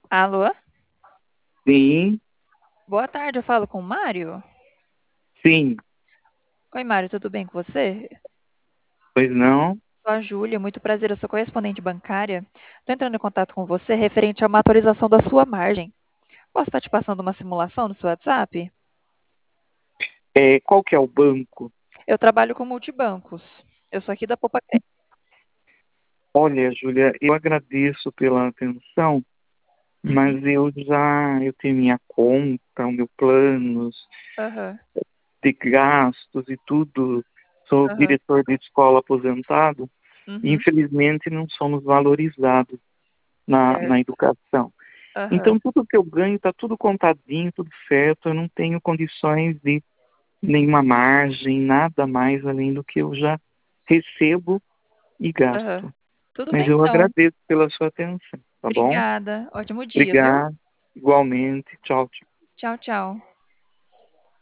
Alô? Sim, Boa tarde, eu falo com o Mário? sim, Oi, Mário, tudo bem com você? pois não. Sou a Júlia, muito prazer, eu sou correspondente bancária. Estou entrando em contato com você referente a uma atualização da sua margem. Posso estar te passando uma simulação no seu WhatsApp? Qual que é o banco? Eu trabalho com multibancos. Eu sou aqui da Poupa Crédito. Olha, Júlia, eu agradeço pela atenção, Uhum, mas eu tenho minha conta, o meu planos aham, de gastos e tudo. Sou aham, diretor de escola aposentado e uhum, infelizmente não somos valorizados na certo, educação. aham, Então tudo que eu ganho está tudo contadinho, tudo certo. Eu não tenho condições de nenhuma margem, nada mais além do que eu já recebo e aham. gasto. Tudo Mas bem, eu então. agradeço pela sua atenção, tá bom? Obrigada. Ótimo dia, viu? Obrigado, igualmente. Tchau, tchau. Tchau, tchau.